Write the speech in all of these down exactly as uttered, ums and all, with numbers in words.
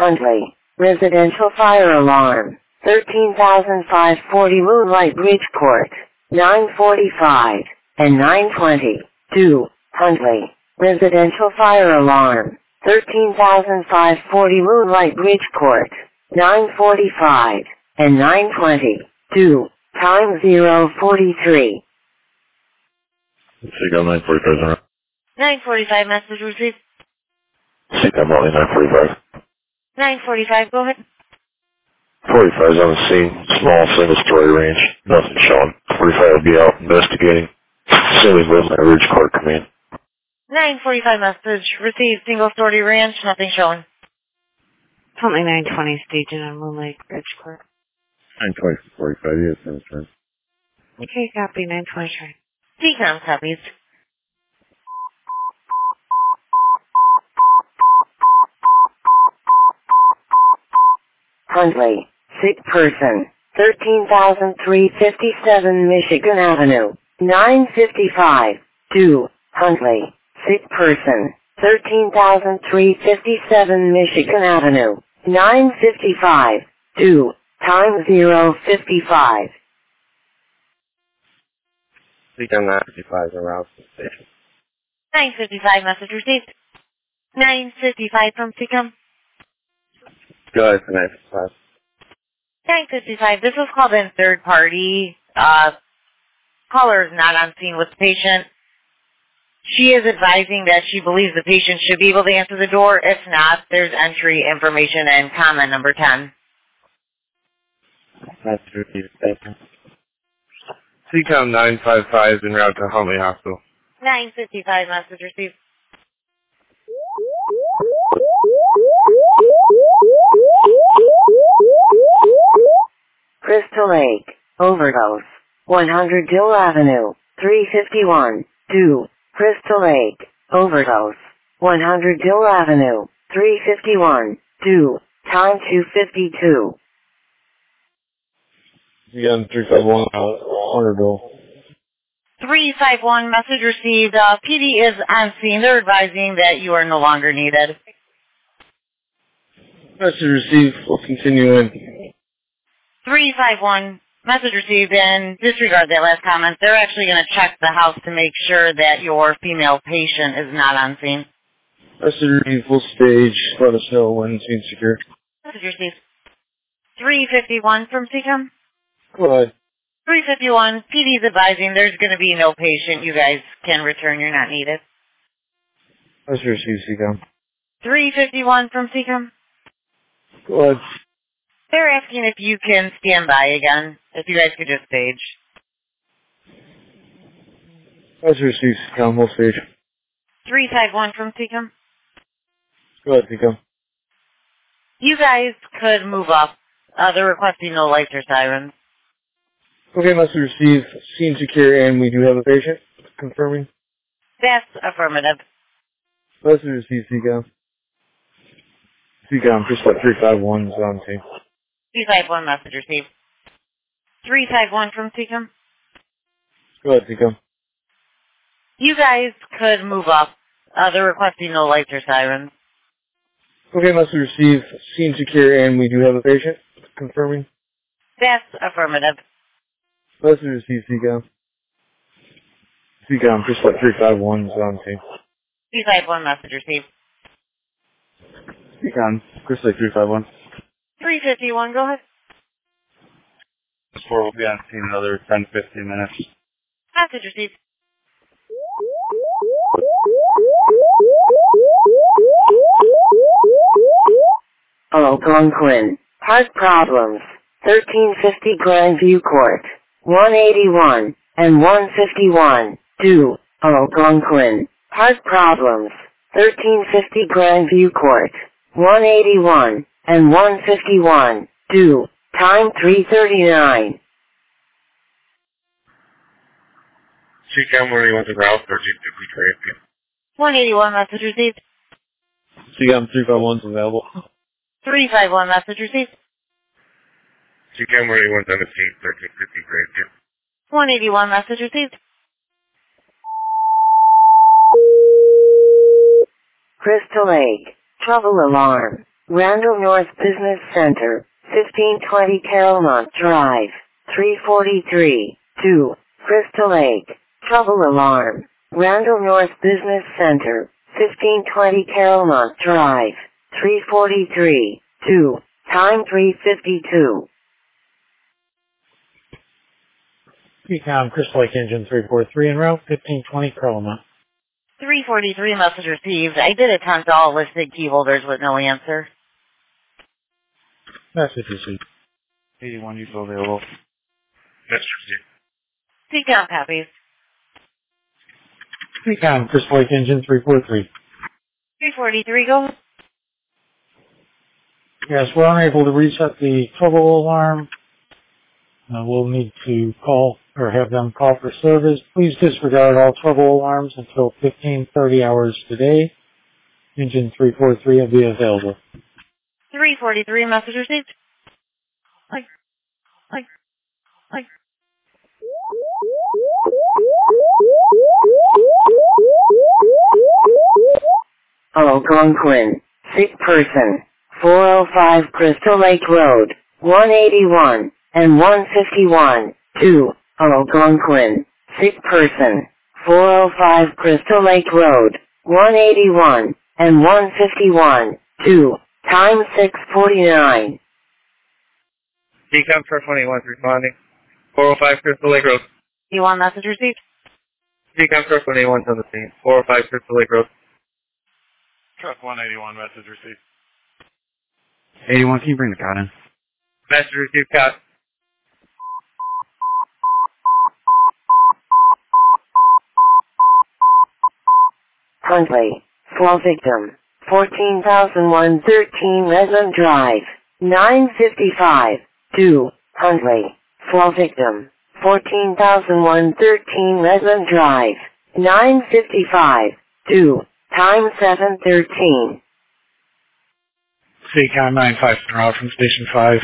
Huntley. Residential fire alarm. thirteen thousand five hundred forty Moonlight Bridgeport. nine forty-five and nine twenty. two. Huntley. Residential fire alarm. thirteen thousand five hundred forty Moonlight Bridgeport. nine forty-five and nine twenty. two. Time zero forty-three. C COM nine forty-five. nine forty-five, message received. C COM only nine forty-five. nine forty-five, go ahead. forty-five is on the scene. Small single-story range. Nothing showing. forty-five will be out investigating. Assuming Moonlight Bridgeport come in. nine forty-five, message received. Single-story ranch, nothing showing. Huntley nine twenty, staging on Moonlight Bridgeport. nine twenty forty-five, yes, that's right. Okay, copy, nine twenty. C COM copies. Huntley. Sick person. thirteen thousand three hundred fifty-seven Michigan Avenue. nine fifty-five. two. Huntley. Sick person. thirteen thousand three hundred fifty-seven Michigan Avenue. nine fifty-five. two. Time zero fifty-five. C COM nine fifty-five around the station. nine fifty-five, message received. nine fifty-five from C COM. Go ahead for nine fifty-five. nine fifty-five, this was called in third party. Uh, caller is not on scene with the patient. She is advising that she believes the patient should be able to answer the door. If not, there's entry information and comment number ten. That's received. Thank you. C COM nine fifty-five en route to Huntley Hospital. nine fifty-five, message received. Crystal Lake. Overdose. one hundred Dill Avenue. three fifty-one. two. Crystal Lake. Overdose. one hundred Dill Avenue. three fifty-one. two. Time two fifty-two. C COM three five one, one hundred Bill. three five one, message received. Uh, P D is on scene. They're advising that you are no longer needed. Message received. We'll continue in. three five one, message received, and disregard that last comment. They're actually going to check the house to make sure that your female patient is not on scene. Message received. Full stage. Let us know when scene secure. Message received. three fifty-one from C COM. Go ahead. three fifty-one, P D's advising there's going to be no patient. You guys can return. You're not needed. Message received, C COM. three fifty-one from C COM. Go ahead. They're asking if you can stand by again, if you guys could just stage. Message received, C COM. Full stage. three five one from C COM. Go ahead, C COM. You guys could move up. Uh, they're requesting no lights or sirens. Okay, message received. Scene secure, and we do have a patient. Confirming. That's affirmative. Message received, C COM. C COM, just like three five one is on scene. three five one, message received. three five one from C COM. Go ahead, C COM. You guys could move up. Uh, they're requesting no lights or sirens. Okay, message received. Scene secure, and we do have a patient. Confirming. That's affirmative. Message received, C COM. C COM, just like three five one is on scene. three five one, message received. C COM, just like three five one. three fifty-one, go ahead. This four will be on scene in another ten to fifteen minutes. Message received. Algonquin. Heart problems. thirteen fifty Grandview Court. one eighty-one and one fifty-one. two. Algonquin. Heart problems. thirteen fifty Grandview Court. one eighty-one and one fifty-one. two. Time three thirty-nine. C COM, where do you want the route? thirteen fifty Grandview. one eighty-one, message received. C COM, three five one is available. three five one, message received. C COM, where do you want them to see? thirteen fifty Grandview. one eighty-one, message received. Crystal Lake. Trouble alarm. Randall North Business Center, fifteen twenty Carolmont Drive, three forty-three, two, Crystal Lake. Trouble alarm. Randall North Business Center, fifteen twenty Carolmont Drive, three forty-three, two, time three fifty-two. Recon Crystal Lake Engine three forty-three en route, fifteen twenty Carolmont. three forty-three message received. I did attempt all listed key holders with no answer. Message received. eighty-one useful available. Message received. Seacom copies. Recon Crystal Lake Engine three forty-three. three forty-three, go. Yes, we're unable to reset the trouble alarm. Uh, we'll need to call or have them call for service. Please disregard all trouble alarms until fifteen thirty hours today. Engine three forty-three will be available. three forty-three message received. Like, like, like. Algonquin, sick person, four oh five Crystal Lake Road, one eighty-one, and one fifty-one, two, Algonquin, sick person, four oh five Crystal Lake Road, one eighty-one, and one fifty-one, two, time six forty-nine. Decom Truck twenty-one responding, four oh five Crystal Lake Road. You want message received? Decom Truck twenty-one on the scene, four oh five Crystal Lake Road. Truck one eighty-one, message received. eighty-one, can you bring the cot in? Message received, cot. Huntley, fall victim, fourteen thousand one hundred thirteen Redland Drive, nine fifty-five, two, Huntley, fall victim, fourteen thousand one hundred thirteen Redland Drive, nine fifty-five, two, time seven thirteen. Seacom nine five en route from Station five.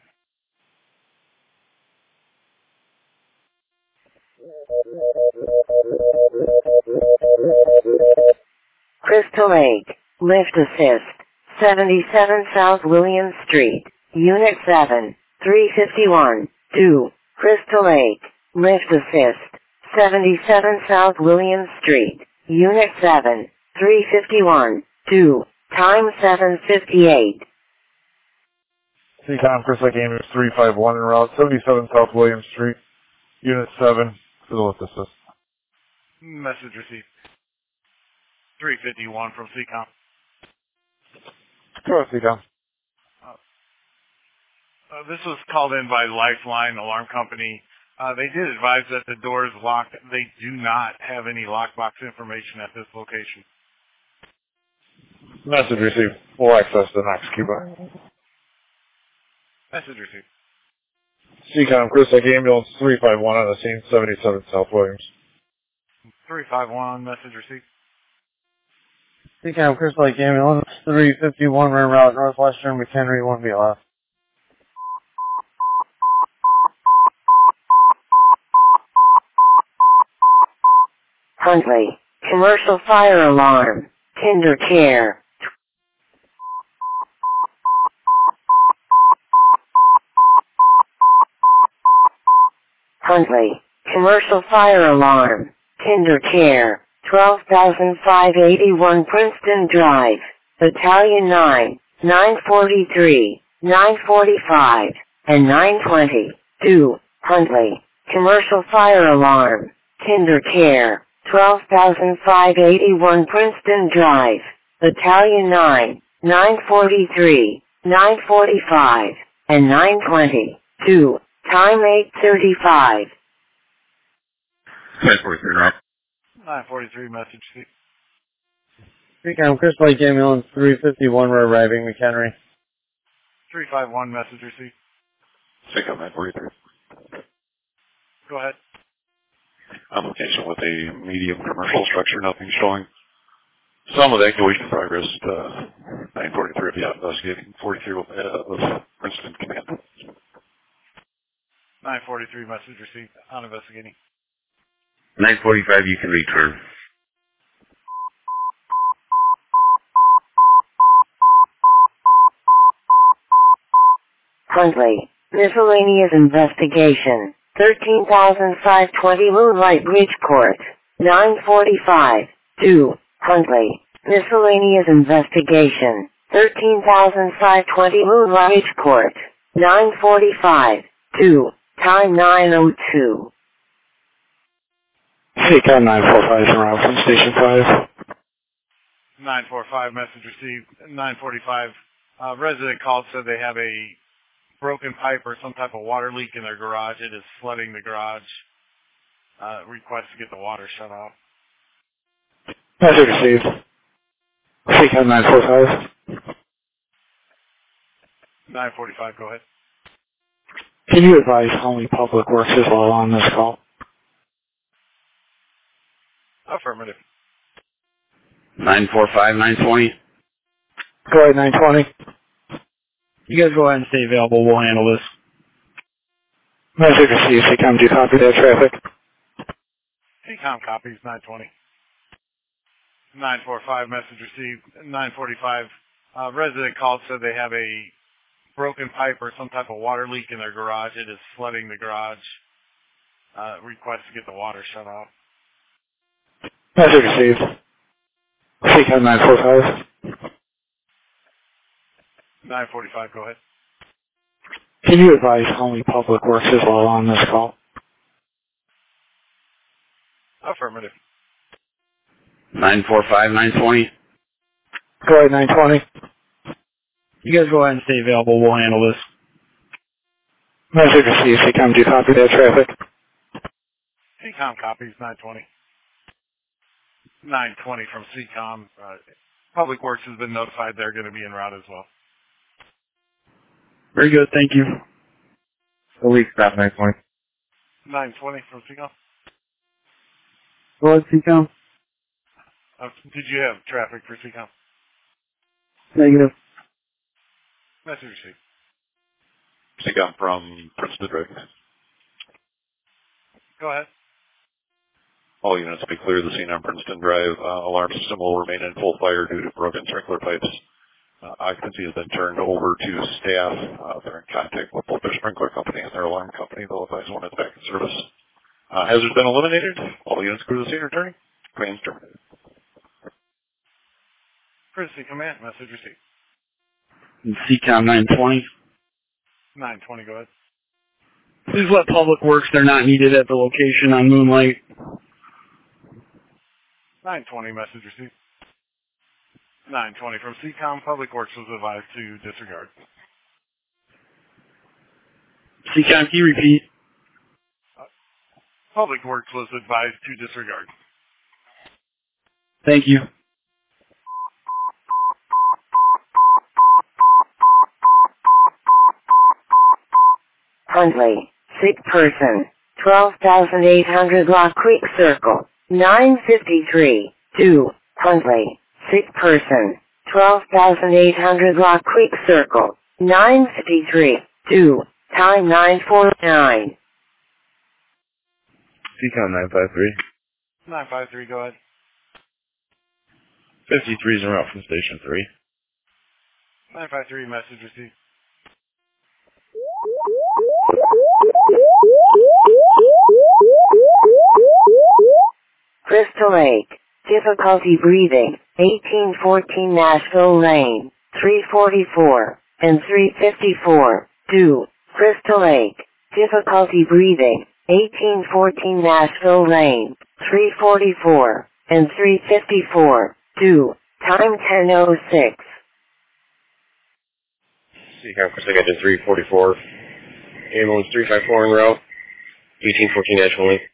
Crystal Lake, lift assist, seventy-seven South William Street, Unit seven, three fifty-one, two, Crystal Lake, lift assist, seventy-seven South William Street, Unit seven, three fifty-one, two, time seven fifty-eight. Seacom Crystal Lake Ambulance three five one en route, seventy-seven South William Street, Unit seven, to the lift assist. Message received. three fifty-one from Seacom. Go ahead, Seacom. Uh, uh, this was called in by Lifeline Alarm Company. Uh, they did advise that the door is locked. They do not have any lockbox information at this location. Message received. We'll access the next keyboard. Message received. Seacom Crystal Lake Ambulance three five one on the scene, seventy-seven South Williams. three five one, message received. Seacom Crystal Lake Ambulance three fifty-one en route Northwestern McHenry one B left. Huntley, commercial fire alarm, Kinder Care. Huntley, commercial fire alarm, Kinder Care, twelve thousand five hundred eighty-one Princeton Drive, Battalion nine, nine forty-three, nine forty-five, and nine twenty, two, Huntley, commercial fire alarm, Kinder Care, twelve thousand five hundred eighty-one Princeton Drive, Battalion nine, nine forty-three, nine forty-five, and nine twenty, two, time eight thirty-five. nine forty-three, Rob. nine forty-three, message received. Seacom Crystal Lake Ambulance three fifty-one, we're arriving McHenry. three five one, message received. Seacom nine forty-three. Go ahead. On location with a medium commercial structure, nothing showing. Some of the evacuation progress, uh, nine forty-three will be out investigating, forty-three will, uh, with Princeton Command. nine forty-three, message received, on investigating. nine forty-five, you can return. Huntley. Miscellaneous investigation. thirteen thousand five hundred twenty Moonlight Bridgeport. nine forty-five. two. Huntley. Miscellaneous investigation. thirteen thousand five hundred twenty Moonlight Bridgeport. nine forty-five. two. Time nine oh two. C COM nine four five is around from Station five. nine four five, message received. nine forty-five, uh, resident called, said they have a broken pipe or some type of water leak in their garage. It is flooding the garage. Uh, request to get the water shut off. Message received. C COM nine four five. nine forty-five, go ahead. Can you advise how many public works is all on this call? Affirmative. nine four five, nine twenty. Go ahead, nine twenty. You guys go ahead and stay available. We'll handle this. Message received. C COM, do you copy that traffic? C COM copies, nine twenty. nine four five, message received. nine forty-five, uh, resident called, said they have a broken pipe or some type of water leak in their garage. It is flooding the garage. Uh, request to get the water shut off. Message received. C COM nine four five. nine forty-five, go ahead. Can you advise how many public works is all on this call? Affirmative. nine four five, nine twenty. Go ahead, nine twenty. You guys go ahead and stay available. We'll handle this. Message received. C COM, do you copy that traffic? C COM copies, nine twenty. nine twenty from C COM. Uh, Public Works has been notified they're going to be en route as well. Very good. Thank you. The leak stop, nine twenty. nine twenty from C COM. Go ahead, C COM. Uh, did you have traffic for C COM? Negative. Message received. C COM from Princeton Drive. Go ahead. All units be clear of the scene on Princeton Drive. Uh, alarm system will remain in full fire due to broken sprinkler pipes. Uh, occupancy has been turned over to staff. Uh, they're in contact with both their sprinkler company and their alarm company. They'll advise when it's back in service. Uh, hazards been eliminated. All units clear the scene returning. Claims terminated. Courtesy command, message received. C COM nine twenty. nine twenty, go ahead. Please let Public Works. They're not needed at the location on Moonlight. nine twenty, message received. nine twenty from C COM. Public Works was advised to disregard. C COM, can you repeat? Uh, Public Works was advised to disregard. Thank you. Huntley. Sick person. twelve thousand eight hundred Lock Creek Circle. nine fifty-three. two. Huntley. Sick person. twelve thousand eight hundred Lock Creek Circle. nine fifty-three. two. Time nine forty-nine. C COM nine five three. nine five three, go ahead. fifty-three is en route from Station three. nine five three, message received. Crystal Lake. Difficulty breathing. eighteen fourteen Nashville Lane. three forty-four and three fifty-four. two. Crystal Lake. Difficulty breathing. eighteen fourteen Nashville Lane. three forty-four and three fifty-four. two. Time ten oh six. C COM Crystal Lake, three forty-four. Ambulance three five four en route. eighteen fourteen Nashville Lane.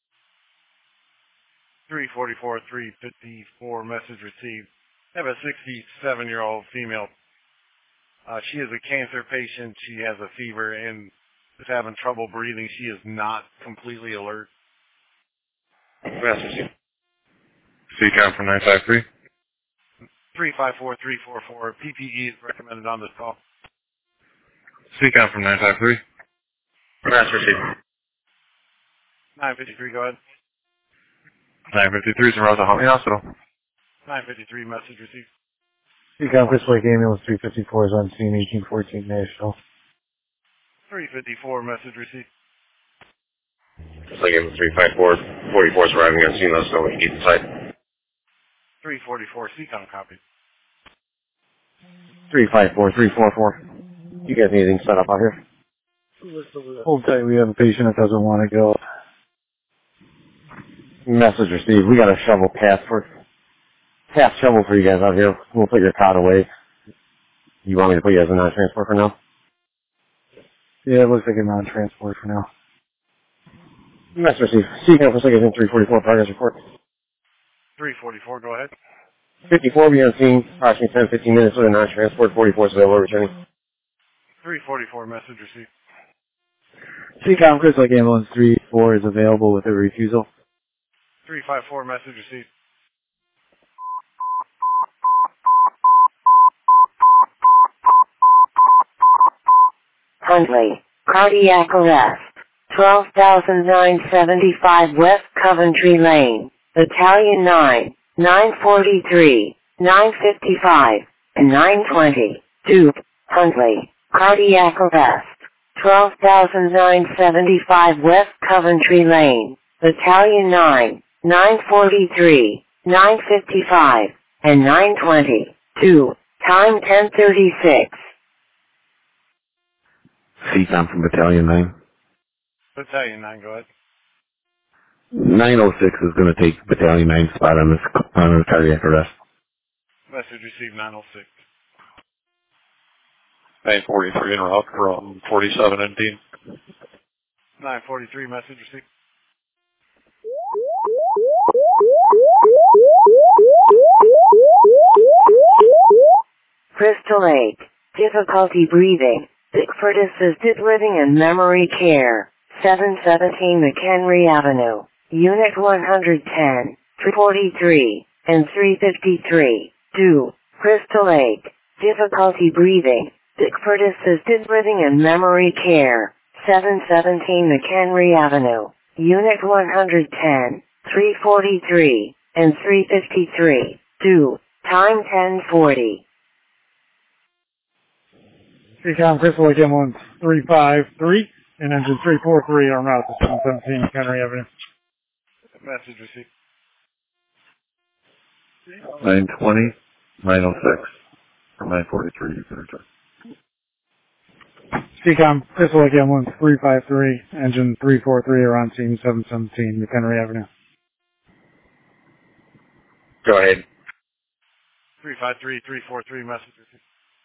three forty-four, three fifty-four, message received. I have a sixty-seven-year-old female. Uh, she is a cancer patient. She has a fever and is having trouble breathing. She is not completely alert. Message. C COM from nine five three. three five four, three four four. P P E is recommended on this call. C COM from nine five three. Mass received. nine fifty-three, go ahead. nine fifty-three is en route to Huntley Hospital. nine fifty-three, message received. C COM Crystal Lake Ambulance three fifty-four is on scene, eighteen fourteen Nashville. three fifty-four, message received. Looks like M three five four, forty-four is arriving on scene. Let us know what you need inside. three forty-four, C COM copy. three five four, three four four. You guys need anything set up out here? Hold tight, we have a patient that doesn't want to go. Message received. We got a shovel pass for pass shovel for you guys out here. We'll put your cot away. You want me to put you as a non-transport for now? Yeah, it looks like a non-transport for now. Message received. C COM for second three forty-four, progress report. three forty-four, go ahead. fifty-four, be on scene. Approximately ten, fifteen minutes with a non-transport. forty-four is available, returning. three forty-four, message received. C COM, Chris Lake Ambulance three four is available with a refusal. three five four, message received. Huntley, cardiac arrest. twelve thousand nine hundred seventy-five West Coventry Lane, Battalion nine, nine forty-three, nine fifty-five, and nine twenty. Duke, Huntley, cardiac arrest. twelve thousand nine hundred seventy-five West Coventry Lane, Battalion nine, nine forty-three, nine fifty-five, and nine twenty. Two, time ten thirty-six. C COM from Battalion nine. Battalion nine, go ahead. nine oh six is going to take Battalion nine spot on this on the cardiac arrest. Message received, nine oh six. nine forty-three en route from forty-seven and Dean. nine forty-three, message received. Crystal Lake, difficulty breathing. Bickford assisted living and memory care. seven seventeen McHenry Avenue, Unit one ten, three forty-three, and three fifty-three. two. Crystal Lake, difficulty breathing. Bickford assisted living and memory care. seven seventeen McHenry Avenue, Unit one ten, three forty-three, and three fifty-three. two. Time ten forty. C COM, Crystal Lake Ambulance three five three and engine three four three on route to seven seventeen Henry Avenue. Message received. nine twenty, nine oh six, or nine forty-three. C COM, Crystal Lake Ambulance three five three, engine three four three are on scene seven seventeen McHenry Avenue. Go ahead. three five three, three four three, message received.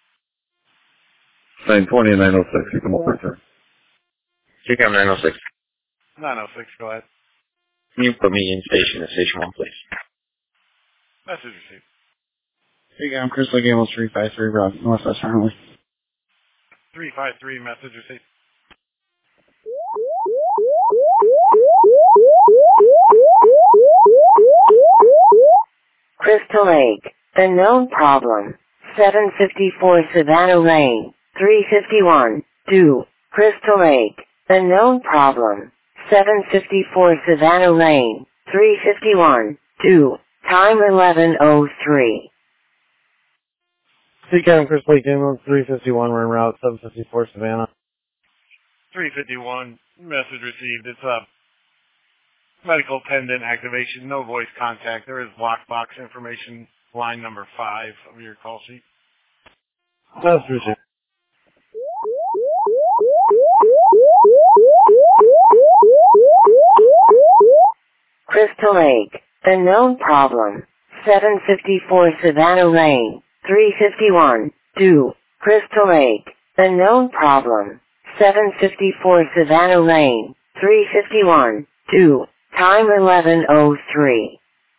nine twenty and nine oh six, you come over, sir. C COM nine oh six. nine oh six, go ahead. Can you put me in station at station one, please? Message received. C COM, Crystal Lake Ambulance three five three, route northwest Huntley. three five three, message received. Crystal Lake, unknown problem. seven fifty-four Savannah Lane, three fifty-one. two. Crystal Lake, unknown problem. seven fifty-four Savannah Lane, three fifty-one. two. Time eleven oh three. C COM, Crystal Lake Ambulance three fifty-one, we're en route, seven fifty-four Savannah. three fifty-one, message received. It's up. Medical pendant activation, no voice contact. There is block box information, line number five of your call sheet. That's received. Crystal Lake, unknown problem. seven fifty-four Savannah Lane, three fifty-one. two. Crystal Lake, unknown problem. seven fifty-four Savannah Lane, three fifty-one. two. Time eleven oh three.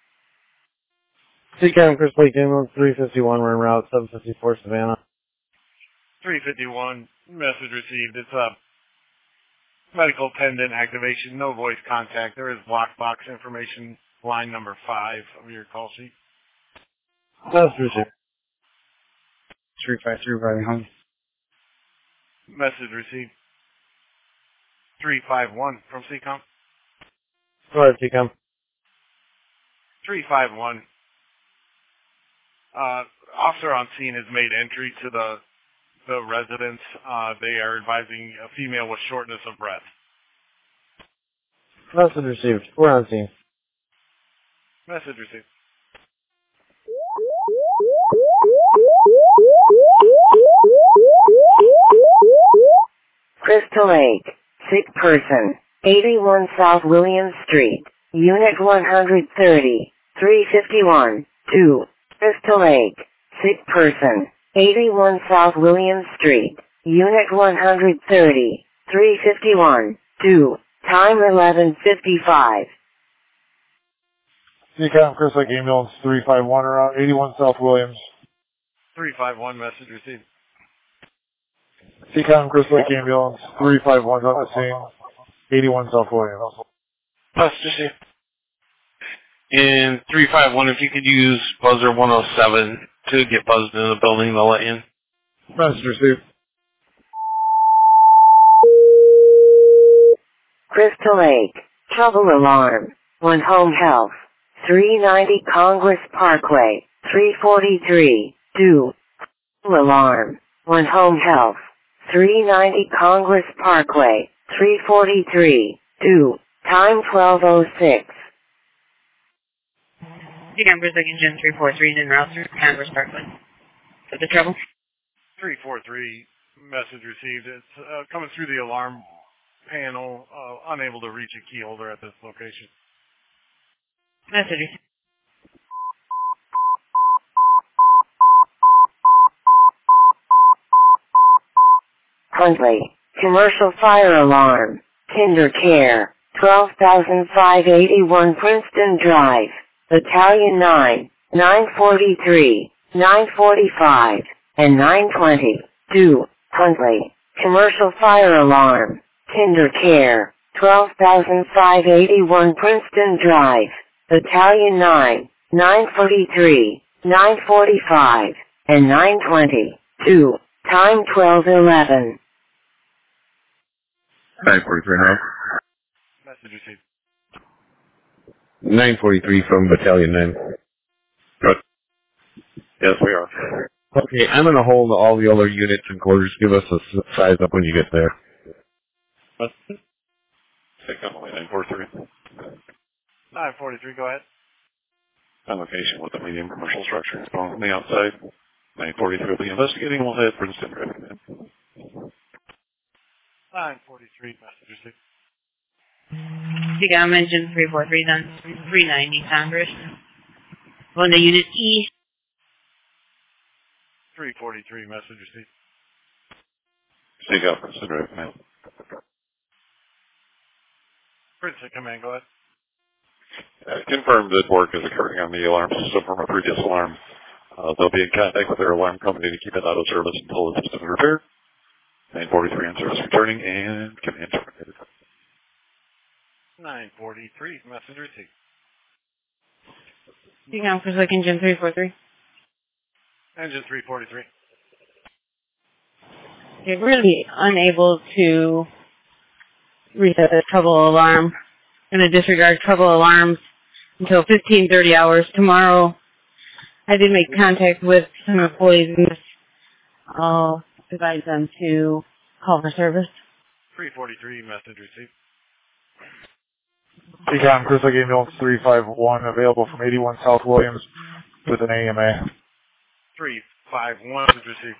C COM, Crystal Lake Ambulance three fifty-one, we're en route, seven fifty-four Savannah. three fifty-one, message received. It's up. Medical pendant activation, no voice contact. There is block box information, line number five of your call sheet. That's received. three five three, riding home. Message received. three five one from C COM. Go ahead, C COM. three five one. Uh, officer on scene has made entry to the the residents. Uh, they are advising a female with shortness of breath. Message received. We're on scene. Message received. Crystal Lake. Sick person. eighty-one South Williams Street. Unit one thirty. three fifty-one. two. Crystal Lake. Sick person. eighty-one South Williams Street. Unit one thirty. three fifty-one. two. Time eleven fifty-five. C COM, Crystal Lake Ambulance three five one around eighty-one South Williams. three five one, message received. C COM, Crystal Lake Ambulance three five one on the scene, eighty-one South Williams. Message received. And three five one, if you could use buzzer one oh seven to get buzzed in the building, they'll let you in. Message received. Crystal Lake. Trouble alarm. One Home Health. three ninety Congress Parkway. three forty-three. two. Trouble alarm. One Home Health. three ninety Congress Parkway. three forty-three. two. Time twelve oh six. C COM, Crystal Lake Engine three four three, in route through Congress Parkway. Is the trouble? three four three, message received. It's uh, coming through the alarm panel, uh, unable to reach a key holder at this location. Message received. Huntley. Commercial fire alarm. Kinder Care. twelve thousand five hundred eighty-one Princeton Drive. Battalion nine. nine forty-three. nine forty-five. And nine twenty. two. Huntley. Commercial fire alarm. Kinder Care. twelve thousand five hundred eighty-one Princeton Drive. Battalion nine. nine forty-three. nine forty-five. And nine twenty. two. Time twelve eleven. nine forty-three now. Message received. nine forty-three from Battalion nine. Good. Yes, we are. Okay, I'm going to hold all the other units and quarters. Give us a size up when you get there. Take on away nine forty-three. nine forty-three, go ahead. On location with a medium commercial structure on the outside. nine forty-three will be investigating and we'll head Princeton Drive. nine forty-three, message received. C COM, Engine three four three, done three ninety Congress. Going to Unit E. three forty-three, message received. Speak up, Princeton Drive, command. Princeton Command, go ahead. Uh, confirmed that work is occurring on the alarm system from a previous alarm. Uh, they'll be in contact with their alarm company to keep it out of service until the system is repaired. nine forty-three on service returning and command terminated. nine forty-three, message received. C COM, Crystal Lake Engine three four three. Engine three forty-three. You're really unable to reset the trouble alarm. I'm going to disregard trouble alarms until fifteen thirty hours tomorrow. I did make contact with some employees and I'll advise them to call for service. three forty-three, message received. C COM, Crystal Lake Ambulance three five one, available from eighty-one South Williams with an A M A. three five one, message received.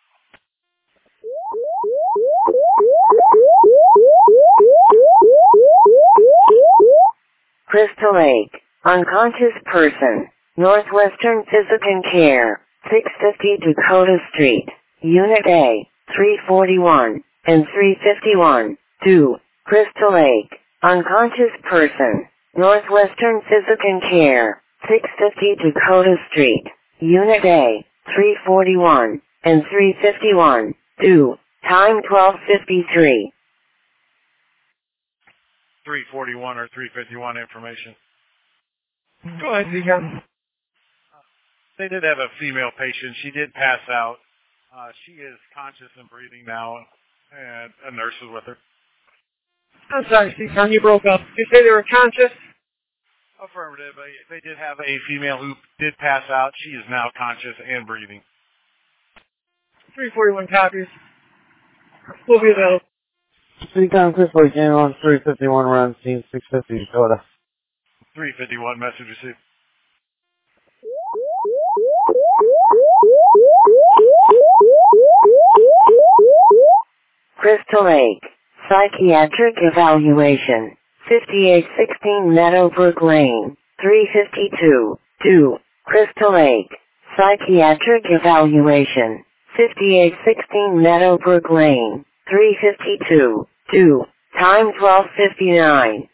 Crystal Lake. Unconscious person. Northwestern Physical Care. six fifty Dakota Street. Unit A. three forty-one. And three fifty-one. two. Crystal Lake. Unconscious person. Northwestern Physical Care. six fifty Dakota Street. Unit A. three forty-one. And three fifty-one. two. Time twelve fifty-three. three forty-one or three fifty-one information. Go ahead, C COM. They did have a female patient. She did pass out. Uh, she is conscious and breathing now, and a nurse is with her. I'm sorry, C COM, you broke up. You say they were conscious? Affirmative. They did have a female who did pass out. She is now conscious and breathing. three forty-one copies. We'll be available. Seacom Chris Lake Ambulance three fifty-one, we're on scene, six fifty Dakota. three fifty-one, message received. Crystal Lake, psychiatric evaluation, fifty-eight sixteen Meadowbrook Lane, three fifty-two, two, Crystal Lake, psychiatric evaluation, fifty-eight sixteen Meadowbrook Lane, three fifty-two, two, time twelve fifty-nine.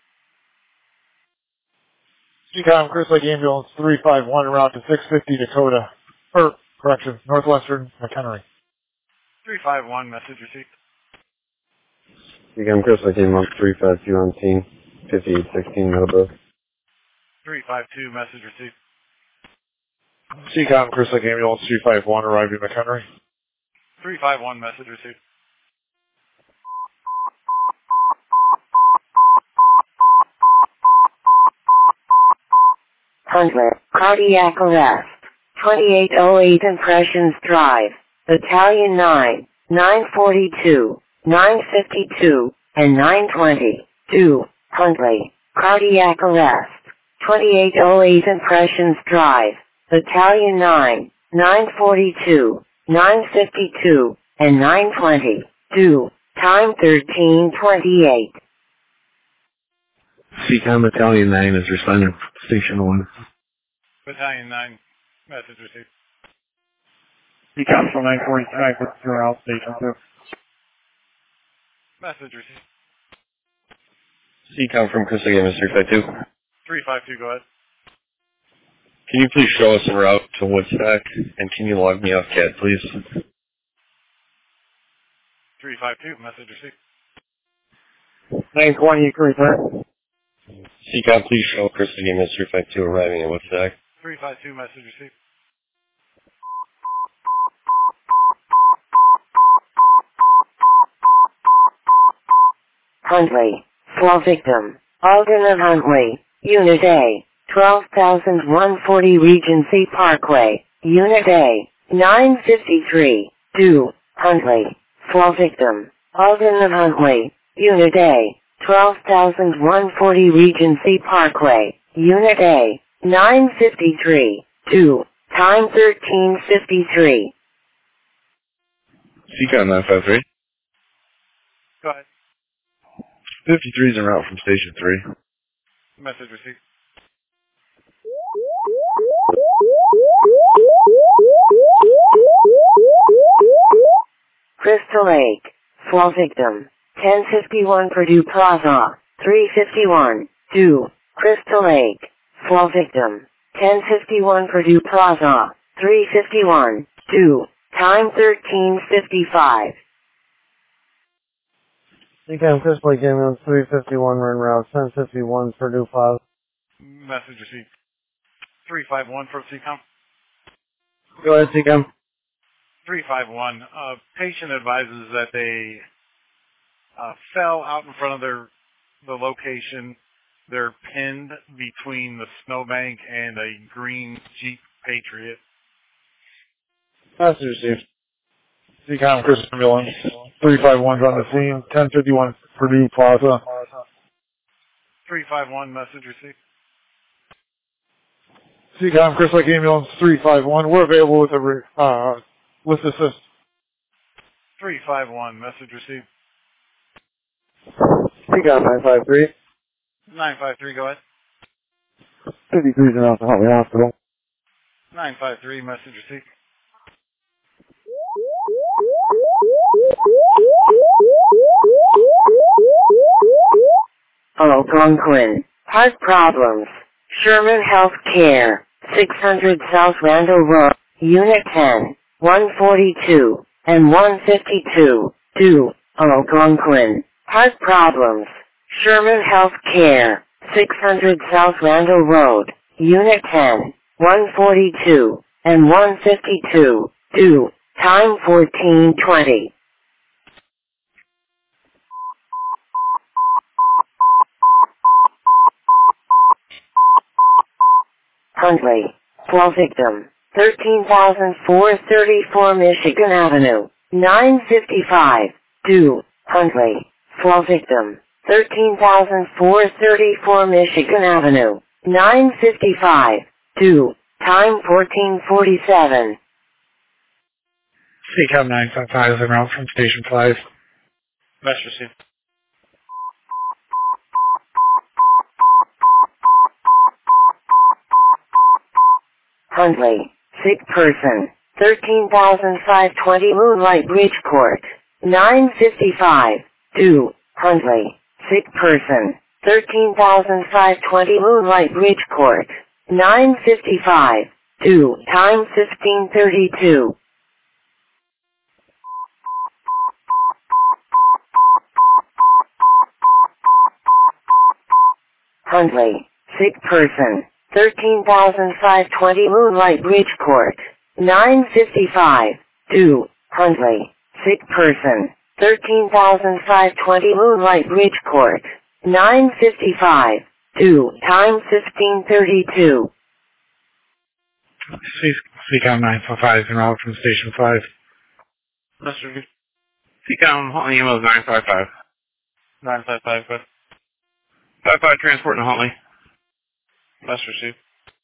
Seacom Chris Lake Ambulance three five one, around to six fifty Dakota. Or, correction, Northwestern McHenry. three five one, message received. Seacom Chris Lake Ambulance three five two on scene, fifty-eight sixteen Meadowbrook. three five two, message received. Seacom Chris Lake Ambulance three five one, arriving McHenry. three five one, message received. Huntley, cardiac arrest, twenty-eight oh eight Impressions Drive, Battalion nine, nine forty-two, nine fifty-two, and nine twenty, two, Huntley, cardiac arrest, twenty-eight oh eight Impressions Drive, Battalion nine, nine forty-two, nine fifty-two, and nine twenty, two, time thirteen twenty-eight. Seacom Battalion nine is responding from Station one. Battalion nine, message received. Seacom from nine forty-nine, you're out Station two. Message received. Seacom from Chris Lake Ambulance three five two. three five two, go ahead. Can you please show us en route to Woodstock, and can you log me off C A D, please? three five two, message received. nine twenty, you can return. Seacom, please show Chris Lake Ambulance three five two arriving at Woodstock. three five two, message received. Huntley, flow victim, Alden and Huntley, Unit A, twelve thousand one hundred forty Regency Parkway, Unit A, nine fifty-three, two, Huntley, flow victim, Alden and Huntley, Unit A, twelve thousand one hundred forty Regency Parkway, Unit A, nine fifty-three, two, time thirteen fifty-three. Seacom nine five three. Go ahead. fifty-three is en route from Station three. Message received. Crystal Lake, flow victim, ten fifty-one Purdue Plaza, three fifty-one, two, Crystal Lake, flow victim, ten fifty-one Purdue Plaza, three fifty-one, two, time thirteen fifty-five. Seacom Chris Lake Ambulance three fifty-one, we're en route, ten fifty-one Purdue Plaza. Message received. three five one from Seacom. Go ahead, Seacom. three five one. Uh, patient advises that they uh, fell out in front of their the location. They're pinned between the snowbank and a green Jeep Patriot. Message received. Seacom Chris Ambulance three five one's on the scene, ten fifty-one Purdue Plaza. three five one, message received. Seacom Chris Lake Ambulance three five one, we're available with a re- uh, lift assist. three five one, message received. Seacom nine five three. nine five three, go ahead. fifty-three's in Alpha Huntley Hospital. nine five three, message received. Algonquin, heart problems, Sherman Health Care, six hundred South Randall Road, Unit ten, one forty-two, and one fifty-two, two, Algonquin, heart problems, Sherman Health Care, six hundred South Randall Road, Unit ten, one forty-two, and one fifty-two, two, time fourteen twenty. Huntley, flow victim, thirteen thousand four hundred thirty-four Michigan Avenue, nine fifty-five, two, Huntley. Fall victim, thirteen thousand four hundred thirty-four Michigan Avenue, nine fifty-five, two, time fourteen forty-seven. C CAM nine five five is en route from Station five. Message received. Huntley, sick person, thirteen thousand five hundred twenty Moonlight Bridgeport, nine fifty-five, two, Huntley, sick person, thirteen thousand five hundred twenty Moonlight Bridgeport, nine fifty-five, two, time fifteen thirty-two. Huntley, sick person, thirteen thousand five hundred twenty Moonlight Bridgeport, nine fifty-five, two, Huntley, sick person, thirteen thousand five hundred twenty Moonlight Bridgeport, nine fifty-five, two, time fifteen thirty-two. C CAM nine five five is en route from Station five. Message received. C CAM Huntley email is nine five five. nine five five, good. five five transport in Huntley. Message received.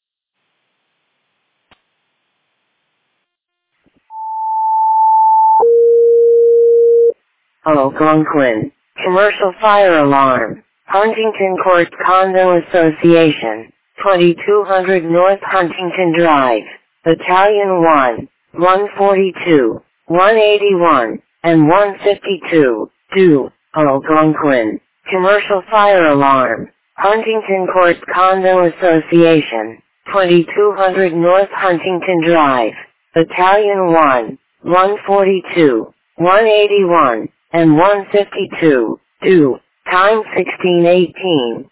Algonquin, commercial fire alarm, Huntington Court Condo Association, twenty-two hundred North Huntington Drive, Battalion one, one forty-two, one eighty-one, and one fifty-two, two, Algonquin, commercial fire alarm, Huntington Court Condo Association, twenty-two hundred North Huntington Drive, Battalion one, one forty-two, one eighty-one, and one fifty-two, two, time sixteen eighteen.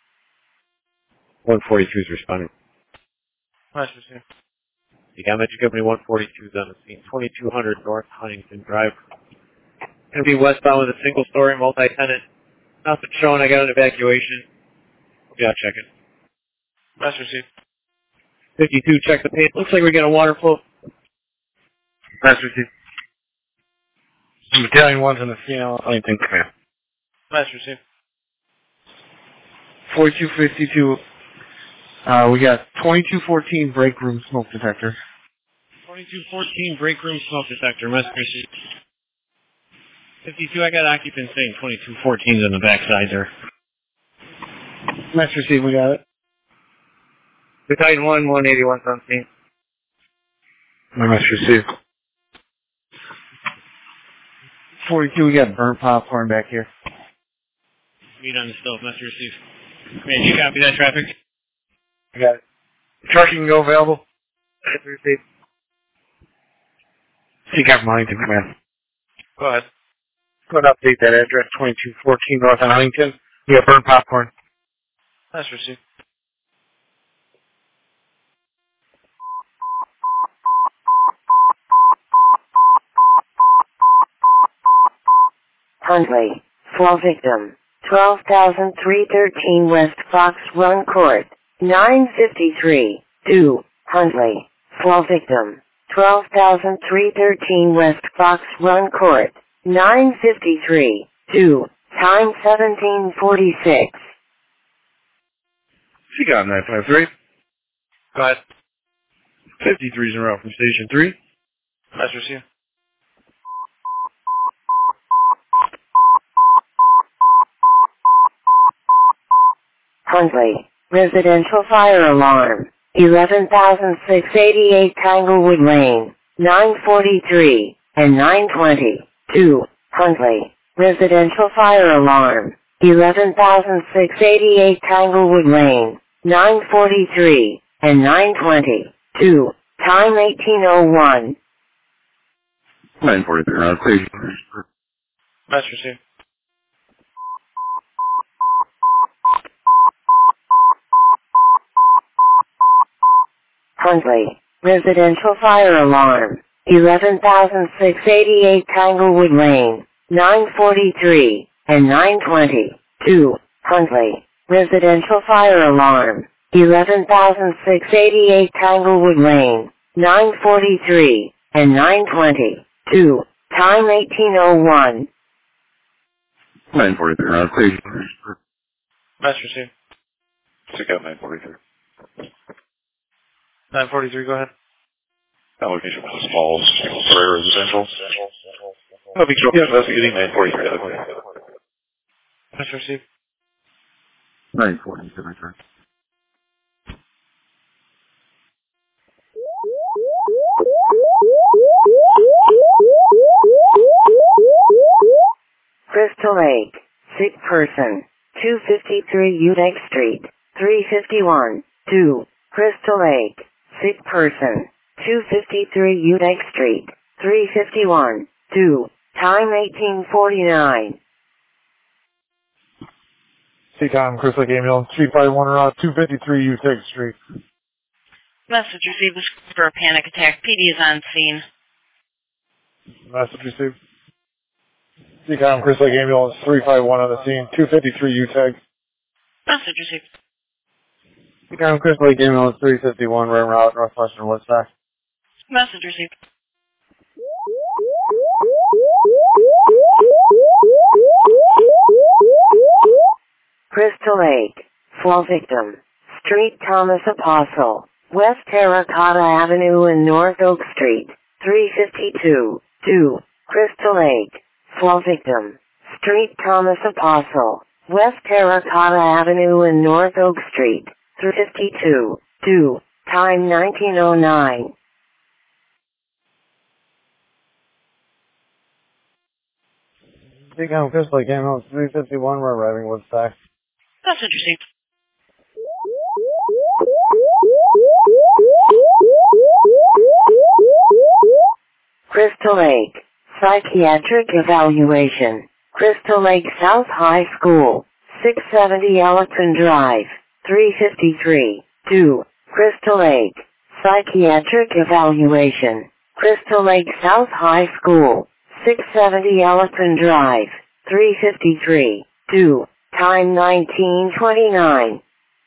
one forty-two is responding. Message received. The Metro Company one forty-two is on the scene. twenty-two hundred North Huntington Drive. Going to be westbound with a single-story multi-tenant. Nothing showing. I got an evacuation. Yeah, check it. Message received. fifty-two, check the paint. Looks like we got a water flow. Message received. Battalion one's in the scene. Huntington Command. Message received. forty-two fifty-two. Uh, we got twenty-two fourteen break room smoke detector. twenty-two fourteen break room smoke detector. Message received. fifty-two, I got occupants saying twenty-two fourteen's on the backside there. Message received, we got it. Battalion one, one eighty-one's on scene. My message received. forty-two, we got burnt popcorn back here. Meet on the stove. Message received. Man, you copy that traffic? I got it. Trucking go available. Message received. C CAM from Huntington Command. Go ahead. Go ahead, update that address, twenty-two fourteen North on Huntington. We got burnt popcorn. Message received. Huntley, fall victim, twelve thousand three hundred thirteen West Fox Run Court, nine fifty-three, two, Huntley, fall victim, twelve thousand three hundred thirteen West Fox Run Court, nine fifty-three, two, time seventeen forty-six. C CAM nine five three. Go ahead. fifty-three's en route from Station three. Message received. Huntley, residential fire alarm, eleven thousand six hundred eighty-eight Tanglewood Lane, nine forty-three, and nine twenty, two, Huntley, residential fire alarm, eleven thousand six hundred eighty-eight Tanglewood Lane, nine forty-three, and nine twenty, two, time eighteen oh one. nine forty-three, uh, please. Message received. Huntley, residential fire alarm, eleven thousand six hundred eighty-eight Tanglewood Lane, nine forty-three, and nine twenty, two, Huntley, residential fire alarm, eleven thousand six hundred eighty-eight Tanglewood Lane, nine forty-three, and nine twenty-two. Time eighteen oh one. nine forty-three. Uh, please. Master received. Check out nine forty-three. nine forty-three, go ahead. Allocation was small, Prairie Residential. Oh, be Yeah, investigating nine forty-three. Master received. nine forty-three. Crystal Lake. Sick person. two fifty-three Udeck Street. three fifty-one. two. Crystal Lake. Sick person. two fifty-three Udeck Street. three fifty-one. two. Time eighteen forty-nine. C COM, Crystal Lake Ambulance, three five one Route, two fifty-three Udeck Street. Message received was for a panic attack. P D is on scene. Message received. C COM, Crystal Lake Ambulance, three five one on the scene, two fifty-three U-Tag. Message received. C COM, Crystal Lake Ambulance, three fifty-one, Ram Route, Northwestern Woodstock. Message received. Crystal Lake. Fall victim. Street Thomas Apostle. West Terracotta Avenue and North Oak Street. three fifty-two. two. Crystal Lake. Fall victim. Street Thomas Apostle. West Terracotta Avenue and North Oak Street. three fifty-two. two. Time nineteen oh nine. C COM, Crystal Lake Ambulance, three fifty-one, we're arriving Woodstock. Message received. Crystal Lake. Psychiatric evaluation. Crystal Lake South High School. six seventy Ellicott Drive. three fifty-three. two. Crystal Lake. Psychiatric evaluation. Crystal Lake South High School. six seventy Ellicott Drive. three fifty-three. two. Time nineteen twenty-nine.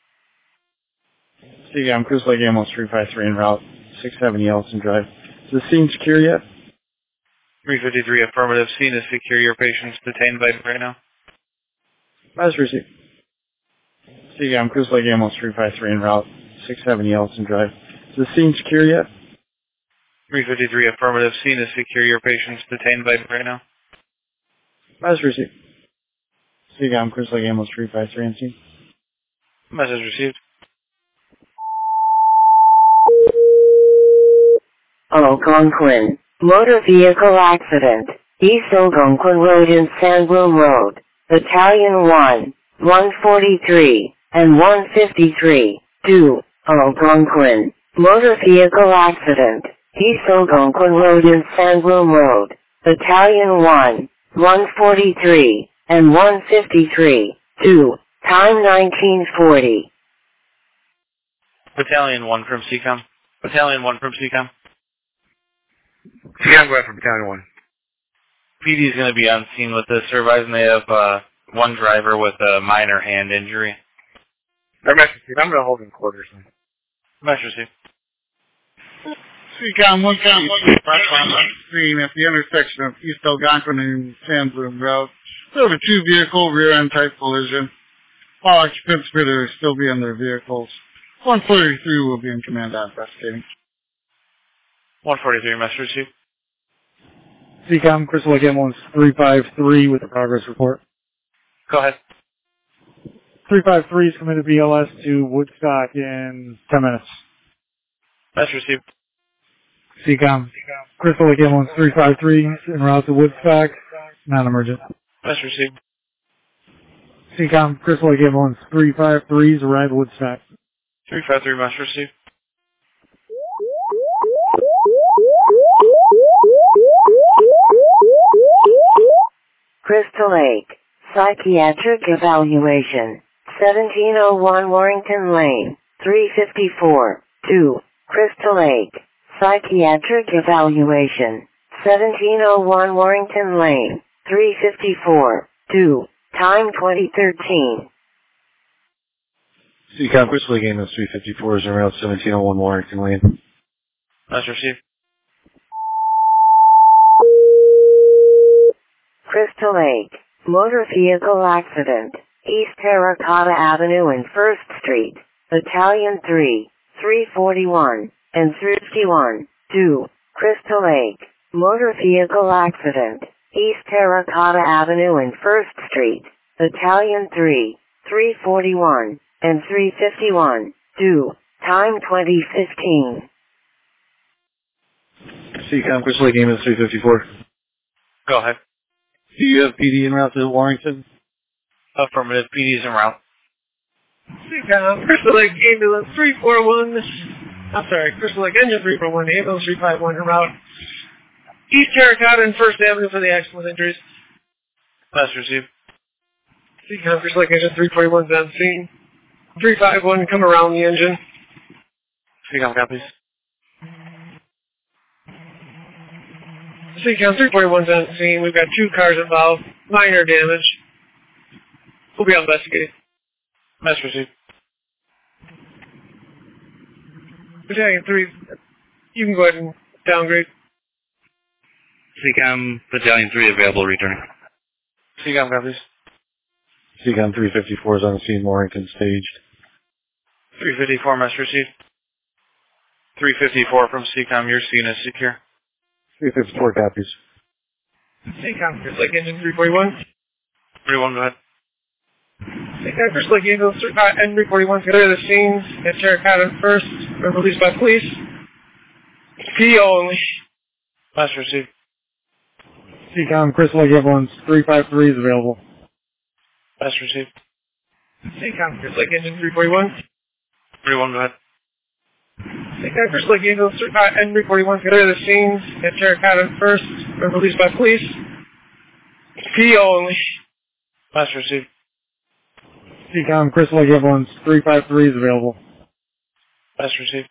C COM, Crystal Lake Ambulance, three five three en route, six seventy Ellison Drive. Is the scene secure yet? three fifty-three affirmative. Scene is secure. Your patient's detained by right now. Message received. C COM, Crystal Lake Ambulance, three five three en route, six seventy Ellison Drive. Is the scene secure yet? three fifty-three affirmative. Scene is secure. Your patient's detained by right now. Message received. C COM, Crystal Lake Ambulance, three five three on scene. Message received. Algonquin. Motor vehicle accident. East Algonquin Road and Sandbrook Road. Battalion one. one forty-three. And one fifty-three. two. Algonquin. Motor vehicle accident. East Algonquin Road and Sandbrook Road. Battalion one. one forty-three. And one fifty-three. two. Time nineteen forty. Battalion one from C COM. Battalion one from C COM. C COM, go ahead for Battalion one. P D is going to be on scene with this. They're advising they have uh, one driver with a minor hand injury. I'm going to hold in quarters. Message received. C COM, one count, one scene at the intersection of East Algonquin and Sandbrook Road. There were two vehicle rear-end type collision. All occupants appear to still be in their vehicles. one forty-three will be in command on investigating. one forty-three, message received. C COM, Crystal Lake Ambulance, three five three with a progress report. Go ahead. three five three is coming to B L S to Woodstock in ten minutes. Message received. C COM, Crystal Lake Ambulance, three five three en route to Woodstock, non-emergent. Message received. C COM, Crystal Lake Ambulance, three five three is arrived at Woodstock. three five three, message received. Crystal Lake. Psychiatric evaluation. seventeen oh one Warrington Lane. three fifty-four. two. Crystal Lake. Psychiatric evaluation. seventeen oh one Warrington Lane. three fifty-four. two. Time twenty thirteen. C COM, Crystal Lake Ambulance, three fifty-four is around seventeen oh one Warrington Lane. That's received. Crystal Lake. Motor vehicle accident. East Terracotta Avenue and first Street. Battalion three, three forty-one, and three fifty-one, two. Crystal Lake. Motor vehicle accident. East Terracotta Avenue and first Street. Battalion three, three forty-one, and three fifty-one, two. Time twenty fifteen. C COM, Crystal Lake, Amos three fifty-four. Go ahead. Do you have P D en route to Warrington? Affirmative. P D is en route. C COM, Crystal Lake Ambulance three four one. I'm sorry, Crystal Lake Engine three four one, Ambulance three five one en route. East Terracotta and First Avenue for the accident injuries. That's received. C COM, Crystal Lake Engine three forty-one is on scene. three five one, come around the engine. C COM copies. C COM three forty-one is on scene. We've got two cars involved. Minor damage. We'll be investigating. That's received. Battalion three, you can go ahead and downgrade. C COM Battalion three available returning. C COM copies. C COM three fifty-four is on scene, Warrington staged. three fifty-four must receive. three fifty-four from C COM, your scene is secure. three fifty-four copies. C COM, Crystal Lake Engine three forty-one. three one, go ahead. C COM, Crystal Lake Engine three forty-one, clear the scenes at Terracotta first, were released by police. P O only. Must receive. C COM, Crystal Lake Ambulance three five three is available. That's received. C COM, Crystal Lake Engine three forty-one. three one, go ahead. C COM, Crystal Lake Engine three forty-one, clear the scenes at Terracotta first, were released by police. P O only. Must receive. C COM, Crystal Lake Ambulance three five three is available. That's received.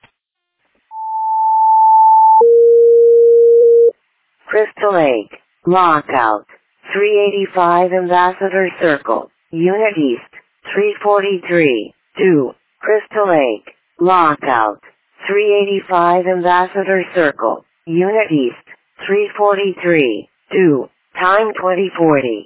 Crystal Lake. Lockout. three eighty-five Ambassador Circle. Unit East. three forty-three, two. Crystal Lake. Lockout. three eighty-five Ambassador Circle. Unit East. three forty-three, two. Time twenty forty.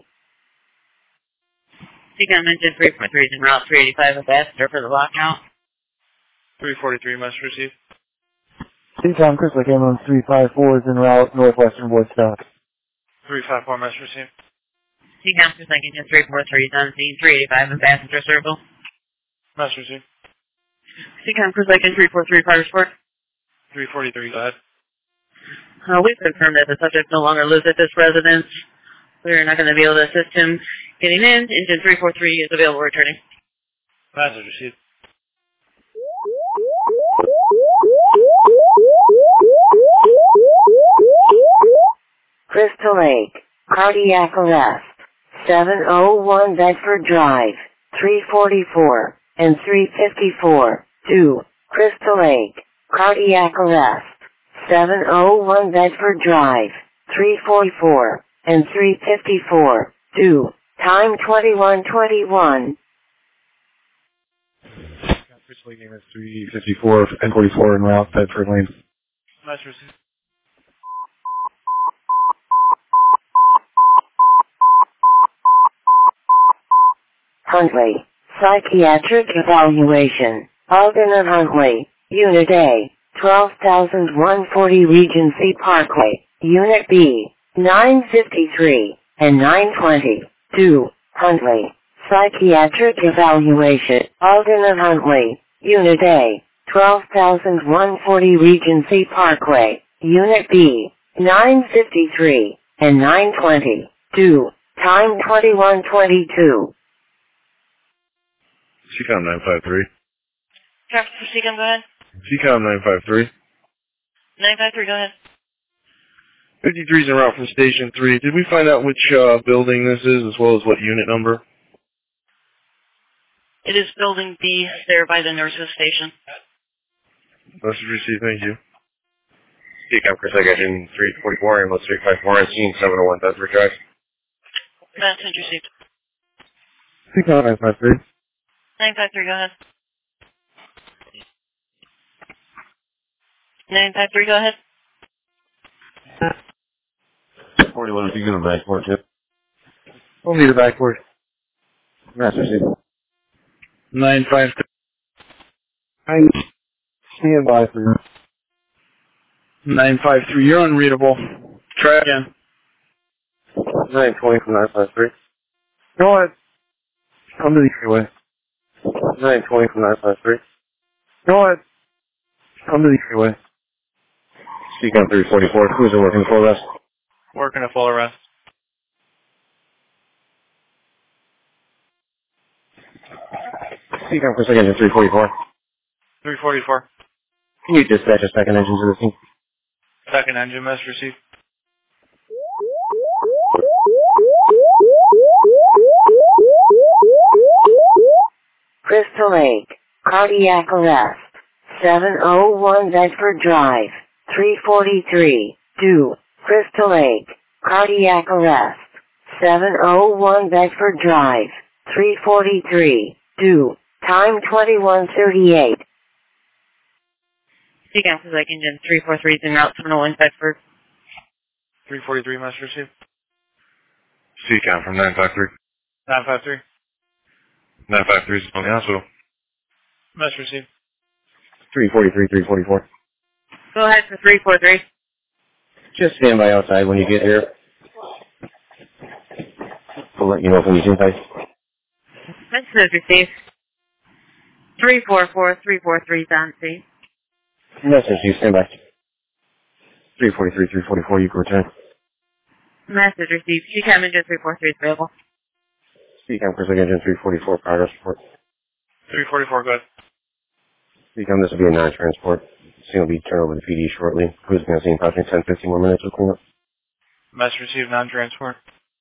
C COM Engine three point three is en route three eighty-five Ambassador for the lockout. three forty-three must receive. C COM, Crystal Lake Ambulance three five four is en route Northwestern Woodstock. three five four must receive. C COM, Crystal Lake Engine three four three is on scene, three eighty-five Ambassador Circle. Must receive. C COM, Crystal Lake Engine three four three Fire Sport. three forty-three, go ahead. Uh, we've confirmed that the subject no longer lives at this residence. We're not going to be able to assist him getting in. Engine three four three is available returning. Must receive. Crystal Lake. Cardiac arrest. seven oh one Bedford Drive. three forty-four and three fifty-four, two. Crystal Lake. Cardiac arrest. seven oh one Bedford Drive. three forty-four and three fifty-four, two. Time twenty-one twenty-one. Crystal Lake Amos three fifty-four, N forty-four en route, Bedford Lane. Must receive. Huntley. Psychiatric evaluation. Alden and Huntley. Unit A. twelve thousand one hundred forty Regency Parkway. Unit B. nine fifty-three and nine twenty, two. Huntley. Psychiatric evaluation. Alden and Huntley. Unit A. twelve thousand one hundred forty Regency Parkway. Unit B. nine fifty-three and nine twenty, two. Time twenty-one twenty-two. C COM nine five three. Traffic for C COM, go ahead. C COM nine five three. nine five three, go ahead. fifty-three is en route from Station three. Did we find out which uh, building this is, as well as what unit number? It is Building B, there by the nurses station. Message received, thank you. C COM, Crystal Lake Engine three forty-four, ambulance three five four, on scene seven oh one Bedford Drive. Message received. C COM nine five three. nine five three, go ahead. nine five three, go ahead. forty-one, if you go back for it, Chip. We'll need a backward. Master C. nine five three. I stand by for you. nine five three, you're unreadable. Try again. nine twenty from nine five three. Go ahead. Come to the freeway. nine twenty from nine five three. Go ahead. Come to the freeway. Speak on three forty-four. Cruiser working full rest. Working a full arrest. Speak on for second engine three forty-four. three forty-four. Can you dispatch a second engine to the scene? Second engine, message received. Crystal Lake, cardiac arrest, seven oh one Bedford Drive, three forty-three, due, Crystal Lake, cardiac arrest, seven oh one Bedford Drive, three forty-three, due, time twenty-one thirty-eight. Speak on like engine three four three is en route seven oh one Bedford. three forty-three, message received. C CAM from nine five three. nine five three. nine five three is on the hospital. Message received. three forty-three, three forty-four. Go ahead for three four three. Just stand by outside when you get here. We'll let you know when you get inside. Message received. three four four, three four three is on scene. Message, you stand by. three forty-three, three forty-four, you can return. Message received. She cam engine three four three is available. Speak on Crystal Engine three forty-four, progress report. three forty-four, good. Speak on this will be a non-transport. Scene will be turned over to P D shortly. Cruising on scene approximately ten, fifteen more minutes to clean up. Message received, non-transport.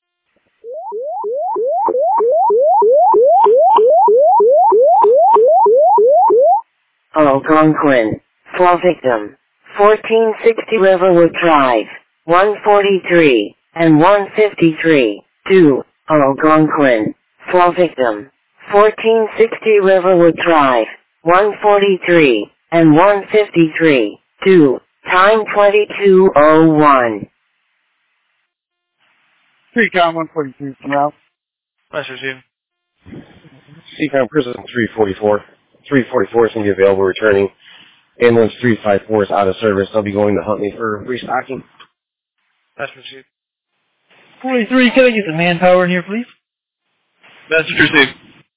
Algonquin, four victim, fourteen sixty Riverwood Drive, one forty-three, and one fifty-three, two, Algonquin, four victim, fourteen sixty Riverwood Drive, one forty-three, and one fifty-three, two, time twenty-two oh one. three COM one forty-three from route. Message received. C COM Prison three forty-four. three forty-four is going to be available returning. Ambulance three five four is out of service. They'll be going to Huntley for restocking. Message received. forty-three, can I get the manpower in here, please? Message received.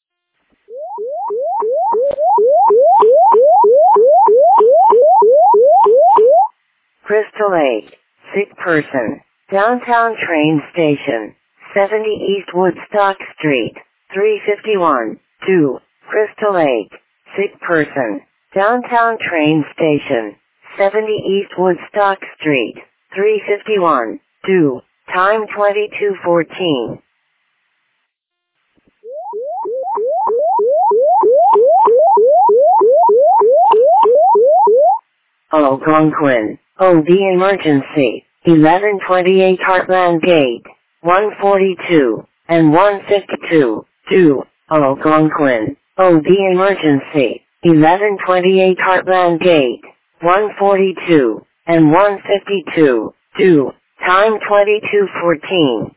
Crystal Lake, sick person, downtown train station, seventy East Woodstock Street, three fifty-one, two, Crystal Lake, sick person, downtown train station, seventy East Woodstock Street, three fifty-one, two, time twenty-two fourteen. Algonquin, O B emergency, eleven twenty-eight Heartland Gate, one forty-two, and one fifty-two, two, Algonquin, O B emergency, eleven twenty-eight Heartland Gate, one forty-two, and one fifty-two, two, time twenty-two fourteen.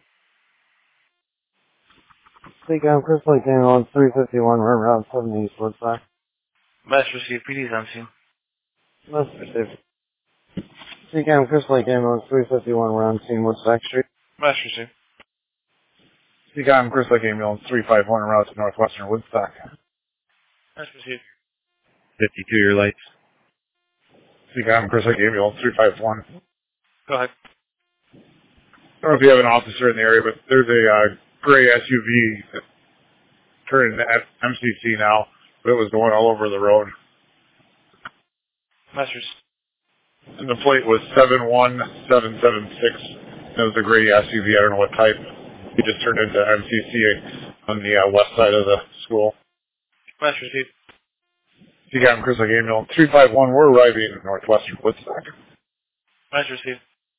Speak on Crystal Lake Ambulance three fifty-one, run around seventy East Woodstock. Message received. P D's on scene. Message received. Speak on Crystal Lake Ambulance three fifty-one, we're on scene Woodstock Street. Message received. C COM Crystal Lake Ambulance three five one, route to Northwestern Woodstock. Message received. fifty-two, your lights. C COM Crystal Lake Ambulance three five one. Go ahead. I don't know if you have an officer in the area, but there's a uh, gray S U V that turned into M C C now, but it was going all over the road. Message. And the plate was seven one seven seven six. It was a gray S U V, I don't know what type. He just turned into M C C on the uh, west side of the school. Message received. C COM Crystal Lake Ambulance three five one, we're arriving in Northwestern Woodstock. Message received.